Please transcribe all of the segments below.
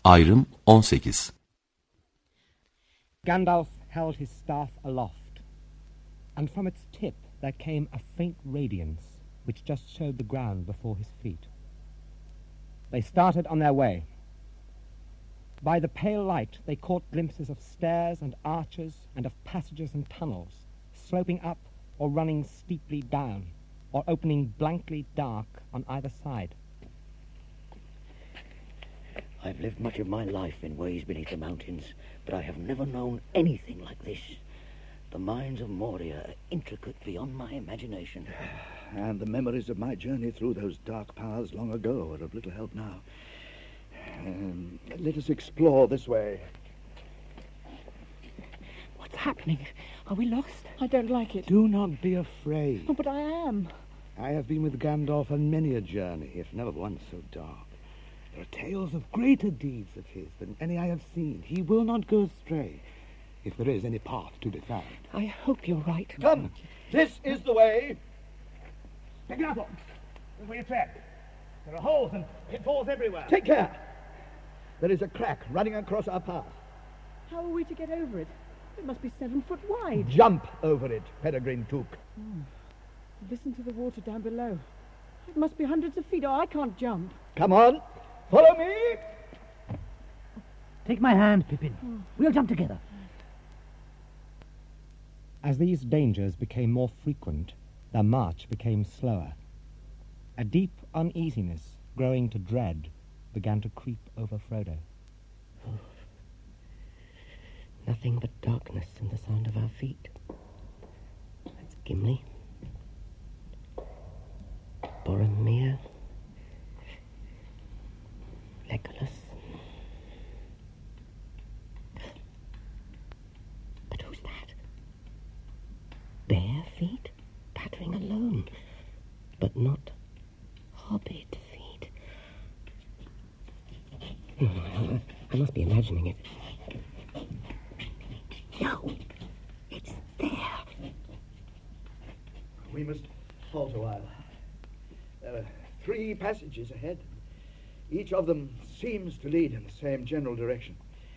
Ayrım 18. Gandalf held his staff aloft, and from its tip there came a faint radiance which just showed the ground before his feet. They started on their way. By the pale light they caught glimpses of stairs and arches and of passages and tunnels, sloping up or running steeply down, or opening blankly dark on either side. I've lived much of my life in ways beneath the mountains, but I have never known anything like this. The mines of Moria are intricate beyond my imagination. And the memories of my journey through those dark paths long ago are of little help now. Let us explore this way. What's happening? Are we lost? I don't like it. Do not be afraid. Oh, but I am. I have been with Gandalf on many a journey, if never once so dark. There are tales of greater deeds of his than any I have seen. He will not go astray, if there is any path to be found. I hope you're right. Come, this is the way. Take it up. This is where you tread. There are holes and pitfalls everywhere. Take care. There is a crack running across our path. How are we to get over it? It must be 7 foot wide. Jump over it, Peregrine Took. Listen to the water down below. It must be hundreds of feet, or I can't jump. Come on, follow me. Take my hand, Pippin. We'll jump together. As these dangers became more frequent, their march became slower. A deep uneasiness, growing to dread, began to creep over Frodo. Nothing but darkness and the sound of our feet. That's Gimli. Boromir. Legolas. But who's that? Bare feet? Pattering alone. But not hobbit feet. No, I must be imagining it. No, it's there. We must halt a while. There are 3 passages ahead. Each of them seems to lead in the same general direction.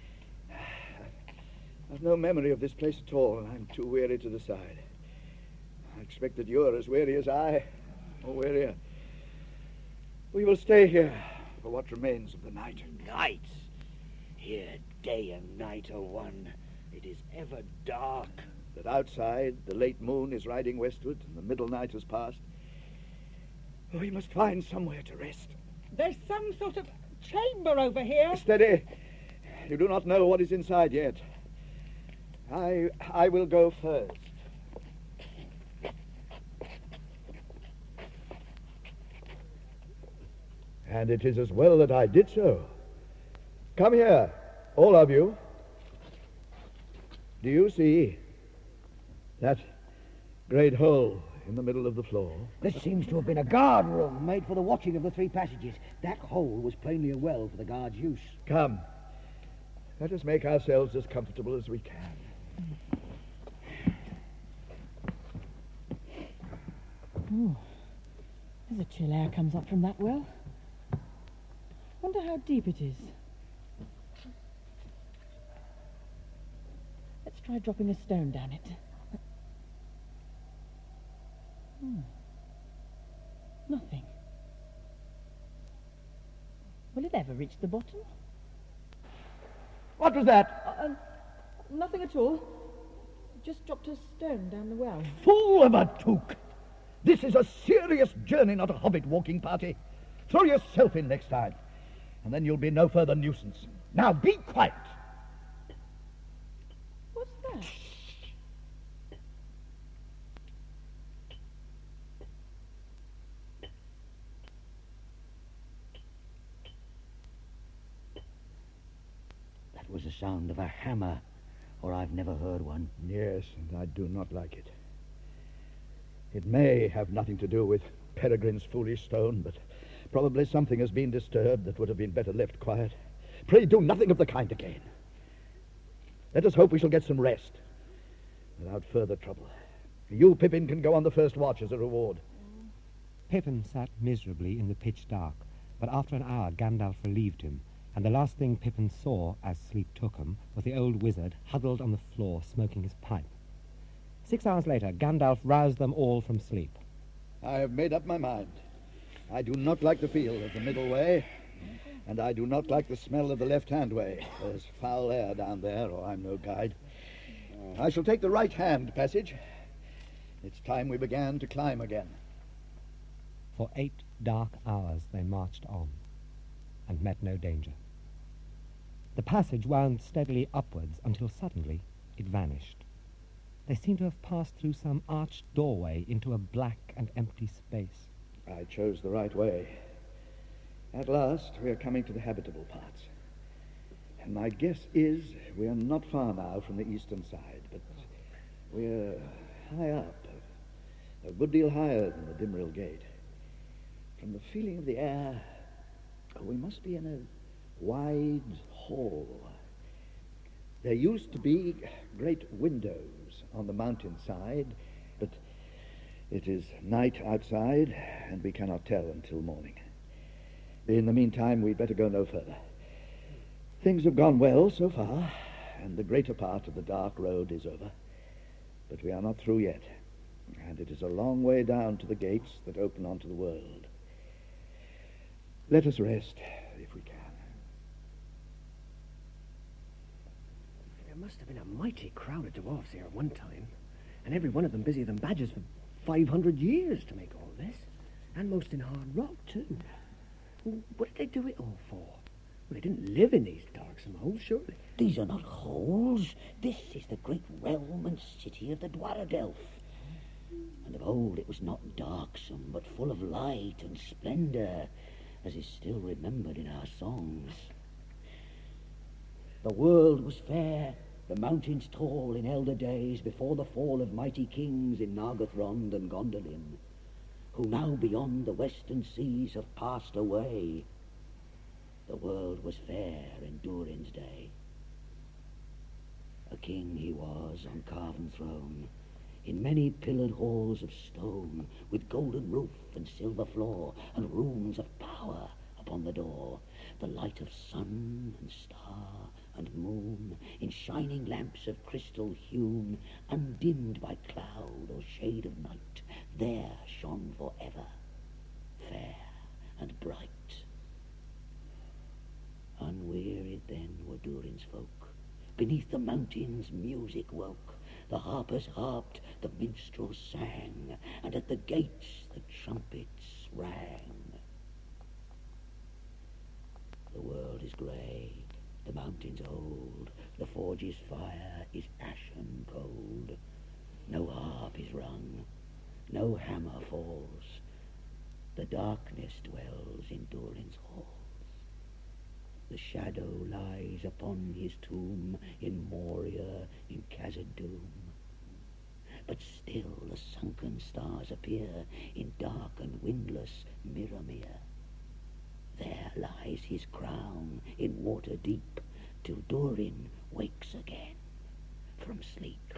I've no memory of this place at all, and I'm too weary to decide. I expect that you're as weary as I, or wearier. We will stay here for what remains of the night. Night. Here day and night are one. It is ever dark. That outside the late moon is riding westward, and the middle night has passed. We must find somewhere to rest. There's some sort of chamber over here. Steady. You do not know what is inside yet. I will go first. And it is as well that I did so. Come here, all of you. Do you see that great hole in the middle of the floor? This seems to have been a guard room made for the watching of the 3 passages. That hole was plainly a well for the guard's use. Come. Let us make ourselves as comfortable as we can. Oh, there's a chill air comes up from that well. Wonder how deep it is. Let's try dropping a stone down it. Nothing. Will it ever reach the bottom? What was that? Nothing at all. Just dropped a stone down the well. Fool of a Took! This is a serious journey, not a hobbit walking party. Throw yourself in next time, and then you'll be no further nuisance. Now be quiet. What's that? That was the sound of a hammer, or I've never heard one. Yes, and I do not like it. It may have nothing to do with Peregrine's foolish stone, but probably something has been disturbed that would have been better left quiet. Pray do nothing of the kind again. Let us hope we shall get some rest without further trouble. You, Pippin, can go on the first watch as a reward. Pippin sat miserably in the pitch dark, but after an hour Gandalf relieved him, and the last thing Pippin saw as sleep took him was the old wizard huddled on the floor smoking his pipe. 6 hours later, Gandalf roused them all from sleep. I have made up my mind. I do not like the feel of the middle way, and I do not like the smell of the left-hand way. There's foul air down there, or I'm no guide. I shall take the right-hand passage. It's time we began to climb again. For 8 dark hours they marched on, and met no danger. The passage wound steadily upwards until suddenly it vanished. They seemed to have passed through some arched doorway into a black and empty space. I chose the right way. At last, we are coming to the habitable parts. And my guess is we are not far now from the eastern side, but we're high up, a good deal higher than the Dimrill Gate. From the feeling of the air, we must be in a wide hall. There used to be great windows on the mountainside, but it is night outside, and we cannot tell until morning. In the meantime, we'd better go no further. Things have gone well so far, and the greater part of the dark road is over. But we are not through yet, and it is a long way down to the gates that open onto the world. Let us rest, if we can. There must have been a mighty crowd of dwarfs here at one time, and every one of them busier than badgers for 500 years to make all this, and most in hard rock, too. What did they do it all for? Well, they didn't live in these darksome holes, surely. These are not holes. This is the great realm and city of the Dwaradelf. And of old it was not darksome, but full of light and splendour, as is still remembered in our songs. The world was fair, the mountains tall in elder days, before the fall of mighty kings in Nargothrond and Gondolin, who now beyond the western seas have passed away. The world was fair in Durin's day. A king he was on carven throne, in many pillared halls of stone, with golden roof and silver floor, and runes of power upon the door, the light of sun and star and moon, in shining lamps of crystal hewn, undimmed by cloud or shade of night, there shone forever, fair and bright. Unwearied then were Durin's folk, beneath the mountains music woke, the harpers harped, the minstrels sang, and at the gates the trumpets rang. The world is grey, the mountains old, the forge's fire is ashen cold. No harp is rung, no hammer falls, the darkness dwells in Durin's halls. The shadow lies upon his tomb in Moria, in Khazad-dûm. But still the sunken stars appear in dark and windless Miramir. There lies his crown in water deep, till Durin wakes again from sleep.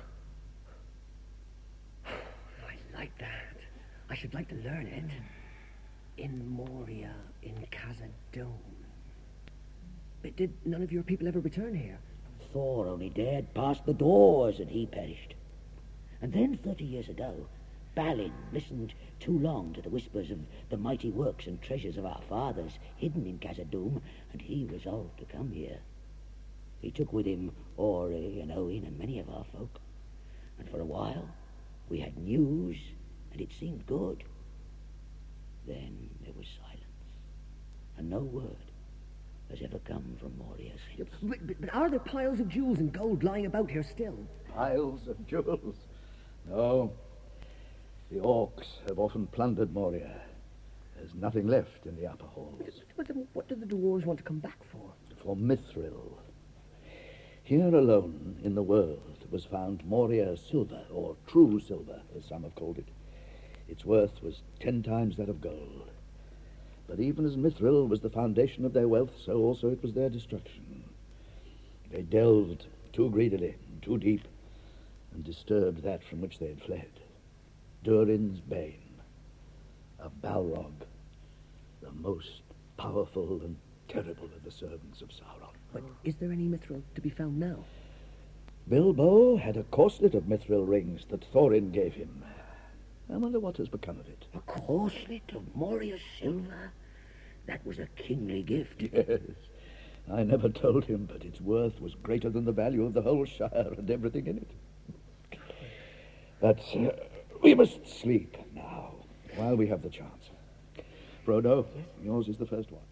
I like that. I should like to learn it. In Moria, in Khazad-dûm. But did none of your people ever return here? Thor only dared past the doors, and he perished. And then 30 years ago, Balin listened too long to the whispers of the mighty works and treasures of our fathers hidden in Khazad-dûm, and he resolved to come here. He took with him Ori and Oin and many of our folk, and for a while we had news, and it seemed good. Then there was silence, and no word has ever come from Moria since. But are there piles of jewels and gold lying about here still? Piles of jewels? No. The orcs have often plundered Moria. There's nothing left in the upper halls. But then what do the dwarves want to come back for? For Mithril. Here alone in the world was found Moria silver, or true silver, as some have called it. Its worth was 10 times that of gold. But even as Mithril was the foundation of their wealth, so also it was their destruction. They delved too greedily, too deep, and disturbed that from which they had fled. Durin's bane, a Balrog, the most powerful and terrible are the servants of Sauron. But is there any mithril to be found now? Bilbo had a corselet of mithril rings that Thorin gave him. I wonder what has become of it. A corselet of Moria silver? That was a kingly gift. Yes. I never told him, but its worth was greater than the value of the whole Shire and everything in it. But we must sleep now, while we have the chance. Frodo, yours is the first watch.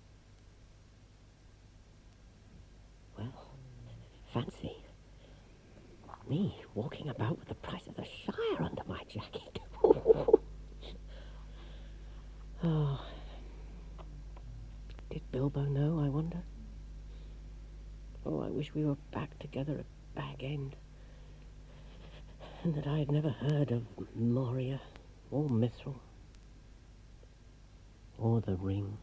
Well, fancy me walking about with the price of the Shire under my jacket. Oh, did Bilbo know, I wonder? Oh, I wish we were back together at Bag End, and that I had never heard of Moria, or Mithril, or the ring.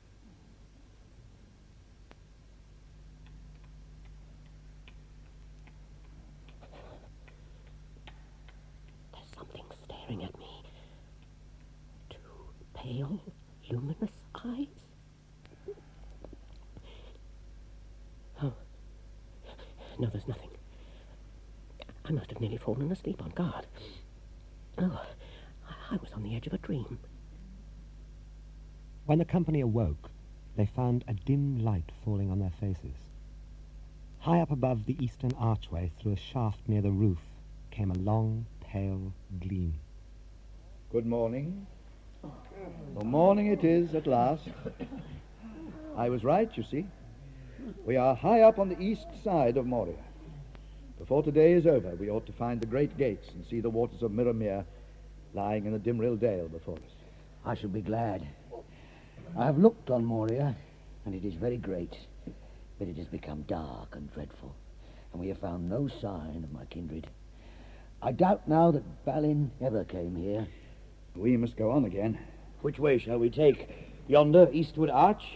There's something staring at me. Two pale, luminous eyes. Oh. No, there's nothing. I must have nearly fallen asleep on guard. Oh, I was on the edge of a dream. When the company awoke, they found a dim light falling on their faces. High up above the eastern archway, through a shaft near the roof, came a long, pale gleam. Good morning. Well, morning it is at last. I was right, you see. We are high up on the east side of Moria. Before today is over, we ought to find the great gates and see the waters of Mirrormere lying in the Dimrill Dale before us. I shall be glad. I have looked on Moria, and it is very great, but it has become dark and dreadful, and we have found no sign of my kindred. I doubt now that Balin ever came here. We must go on again. Which way shall we take? Yonder, eastward arch?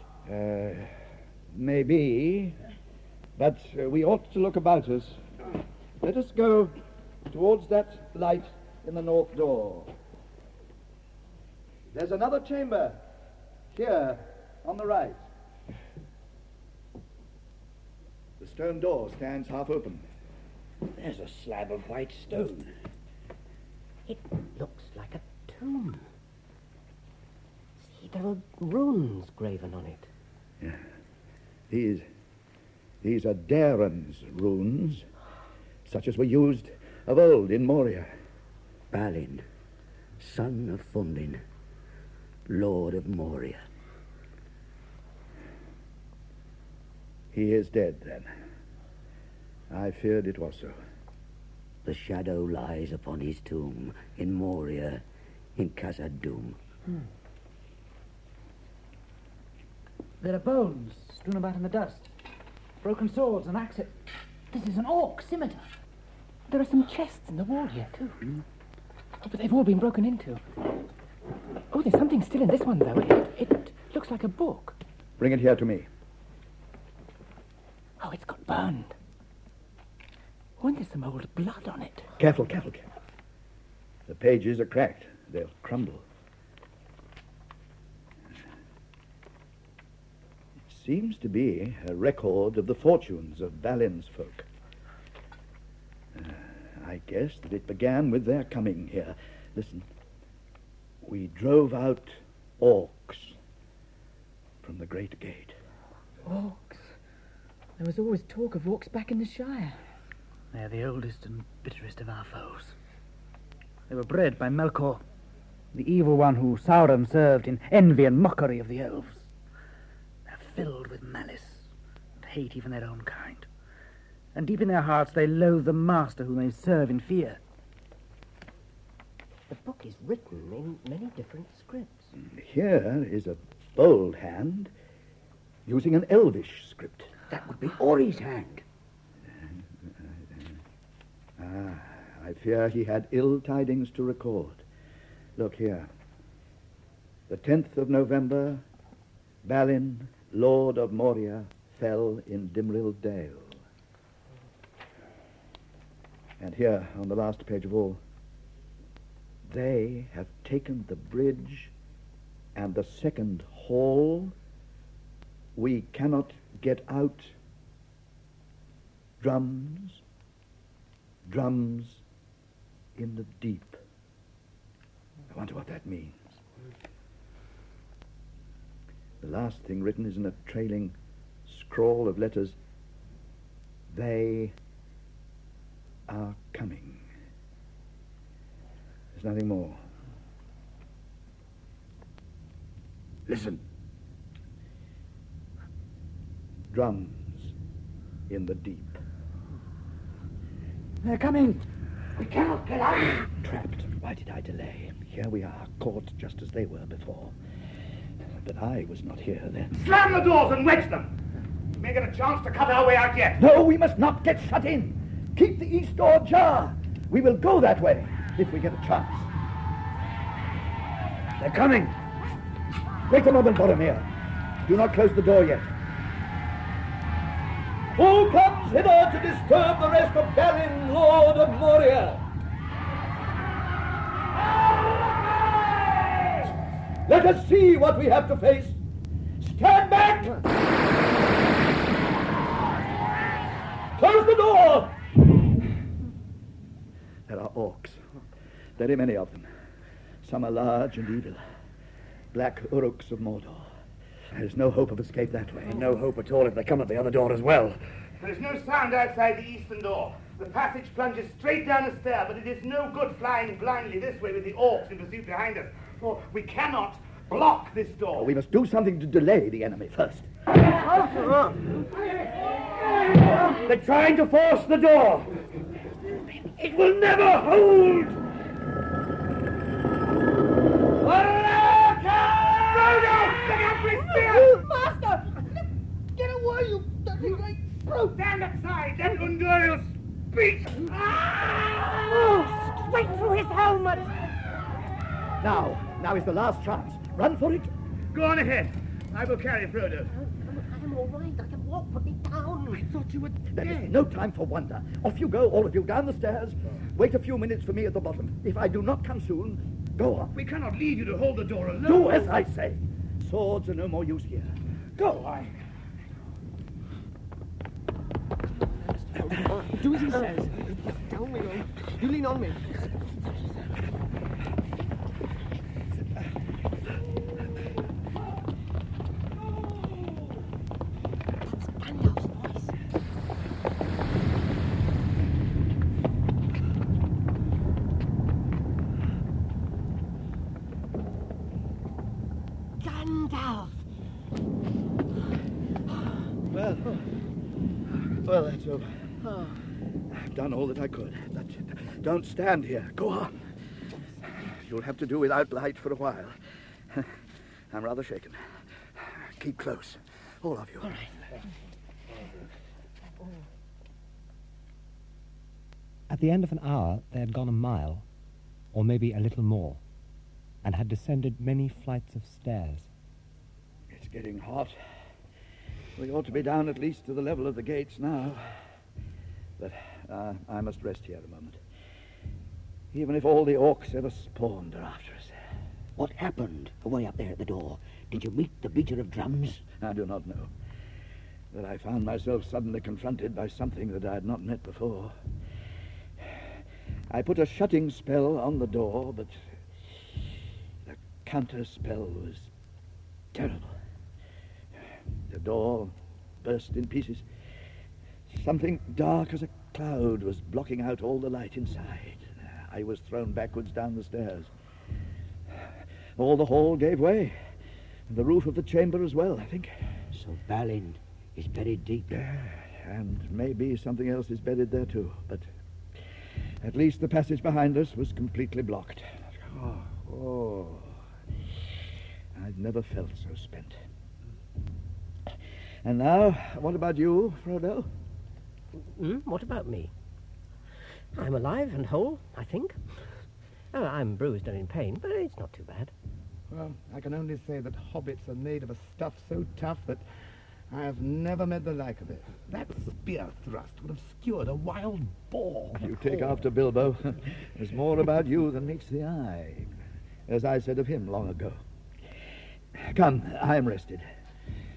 Maybe, but we ought to look about us. Let us go towards that light in the north door. There's another chamber here on the right. The stone door stands half open. There's a slab of white stone. It looks like a tomb. See, there are runes graven on it. Yeah. These are Daren's runes, such as were used of old in Moria. Balin, son of Fundin, Lord of Moria. He is dead, then. I feared it was so. The shadow lies upon his tomb in Moria, in Khazad-dûm. There are bones strewn about in the dust. Broken swords and axes. This is an orc scimitar. There are some chests in the wall here, too. Oh, but they've all been broken into. Oh, there's something still in this one, though. It looks like a book. Bring it here to me. Oh, it's got burned. Oh, and there's some old blood on it. Careful, careful, careful. The pages are cracked. They'll crumble. It seems to be a record of the fortunes of Balin's folk. I guess that it began with their coming here. Listen. We drove out orcs from the Great Gate. Orcs. There was always talk of orcs back in the Shire. They're the oldest and bitterest of our foes. They were bred by Melkor, the evil one who Sauron served in envy and mockery of the elves. They're filled with malice and hate even their own kind. And deep in their hearts they loathe the master whom they serve in fear. The book is written in many different scripts. Here is a bold hand using an elvish script. That would be Ori's hand. I fear he had ill tidings to record. Look here. The 10th of November, Balin, Lord of Moria, fell in Dimrill Dale. And here, on the last page of all, they have taken the bridge and the second hall We cannot get out. Drums. Drums in the deep. I wonder what that means. The last thing written is in a trailing scrawl of letters. They are coming. There's nothing more. Listen. Drums in the deep. They're coming. We cannot get out. Trapped. Why did I delay? Here we are, caught just as they were before. But I was not here then. Slam the doors and wedge them! We may get a chance to cut our way out yet. No, we must not get shut in. Keep the east door ajar. We will go that way if we get a chance. They're coming. Wait a moment, Boromir. Do not close the door yet. Who comes hither to disturb the rest of Balin, Lord of Moria? Let us see what we have to face. Stand back! Close the door! There are orcs. Very many of them. Some are large and evil. Black Uruks of Mordor. There's no hope of escape that way. No hope at all if they come at the other door as well. There is no sound outside the eastern door. The passage plunges straight down a stair, but it is no good flying blindly this way with the orcs in pursuit behind us. For we cannot block this door. Oh, we must do something to delay the enemy first. They're trying to force the door. It will never hold. Master! Get away, you dirty great brute! Stand aside, let Unduriel speak! Straight through his helmet! Now is the last chance. Run for it. Go on ahead. I will carry Frodo. I'm all right. I can walk. Put me down. I thought you were There dead. is no time for wonder. Off you go, all of you, down the stairs. Wait a few minutes for me at the bottom. If I do not come soon, go on. We cannot leave you to hold the door alone. Do as I say. Swords are no more use here. Go. Do as he says. Down we go. You lean on me. Well, that's over. I've done all that I could. But don't stand here. Go on. You'll have to do without light for a while. I'm rather shaken. Keep close. All of you. All right. At the end of an hour, they had gone a mile, or maybe a little more, and had descended many flights of stairs. It's getting hot. We ought to be down at least to the level of the gates now. But I must rest here a moment. Even if all the orcs ever spawned are after us. What happened away up there at the door? Did you meet the beater of drums? I do not know. But I found myself suddenly confronted by something that I had not met before. I put a shutting spell on the door, but the counter spell was terrible. The door burst in pieces. Something dark as a cloud was blocking out all the light inside. I was thrown backwards down the stairs. All the hall gave way, and the roof of the chamber as well, I think. So Balin is buried deep. And maybe something else is buried there too, but at least the passage behind us was completely blocked. Oh. I've never felt so spent. And now, what about you, Frodo? What about me? I'm alive and whole, I think. Oh, I'm bruised and in pain, but it's not too bad. Well, I can only say that hobbits are made of a stuff so tough that I have never met the like of it. That spear thrust would have skewered a wild boar. You take after Bilbo. There's more about you than meets the eye, as I said of him long ago. Come, I am rested.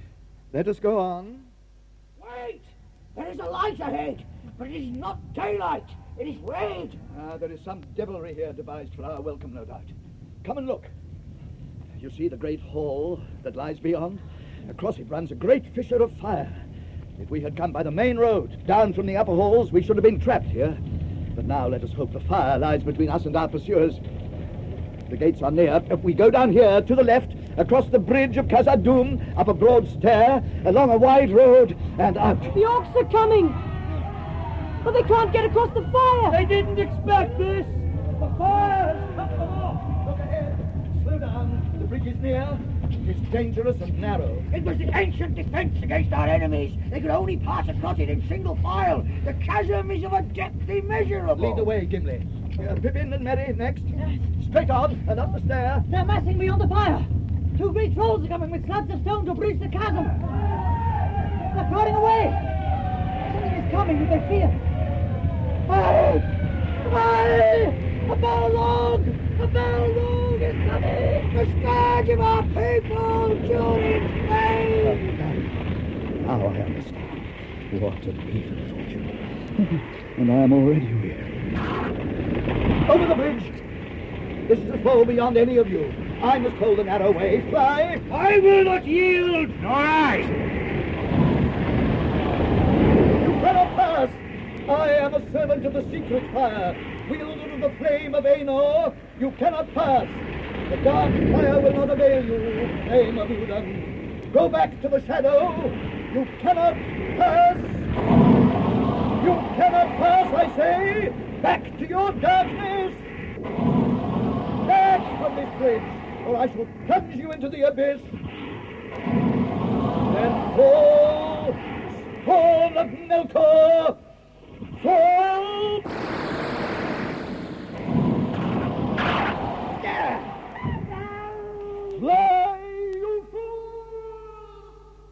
Let us go on. Wait! There is a light ahead, but it is not daylight. It is red. There is some devilry here devised for our welcome, no doubt. Come and look. You see the great hall that lies beyond? Across it runs a great fissure of fire. If we had come by the main road, down from the upper halls, we should have been trapped here. But now let us hope the fire lies between us and our pursuers. The gates are near. If we go down here, to the left, across the bridge of Khazad-dûm, up a broad stair, along a wide road, and out. The orcs are coming! But they can't get across the fire! They didn't expect this! The fire has cut them off! Look ahead! Slow down! The bridge is near. It's dangerous and narrow. It was the ancient defense against our enemies. They could only pass across it in single file. The chasm is of a depth immeasurable. Lead the way, Gimli. Pippin and Merry next. Straight on and up the stair. They're massing beyond the fire! Two great trolls are coming with slabs of stone to bridge the chasm! They're crowding away! Something is coming with their fear! Hey! Hey! A Balrog! A Balrog is coming! The scourge of our people! Durin's flame! Now I understand. What an evil fortune. And I am already weary. Over the bridge! This is a foe beyond any of you. I must hold the narrow way. Fly! I will not yield! Nor I! You cannot pass! I am a servant of the secret fire, wielder of the flame of Aenor. You cannot pass! The dark fire will not avail you, flame of Udon. Go back to the shadow! You cannot pass! You cannot pass, I say! Back to your darkness! Back from this bridge, or I shall plunge you into the abyss. Then fall, spawn of Melkor! Fall! Fly, you fool!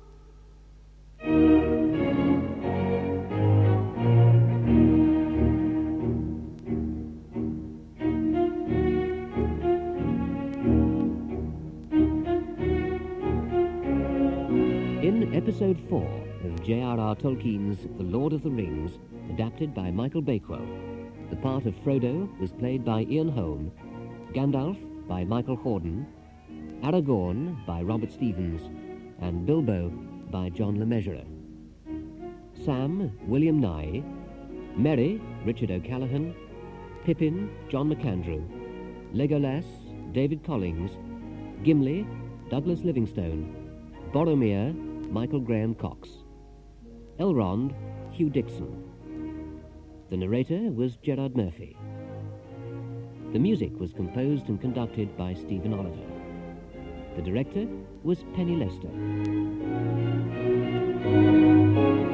In Episode 4 of J.R.R. Tolkien's The Lord of the Rings, adapted by Michael Bakewell, the part of Frodo was played by Ian Holm, Gandalf by Michael Hordern, Aragorn by Robert Stevens, and Bilbo by John Le Mesurier. Sam, William Nye, Merry, Richard O'Callaghan, Pippin, John McAndrew, Legolas, David Collings, Gimli, Douglas Livingstone, Boromir, Michael Graham Cox, Elrond, Hugh Dixon. The narrator was Gerard Murphy. The music was composed and conducted by Stephen Oliver. The director was Penny Lester.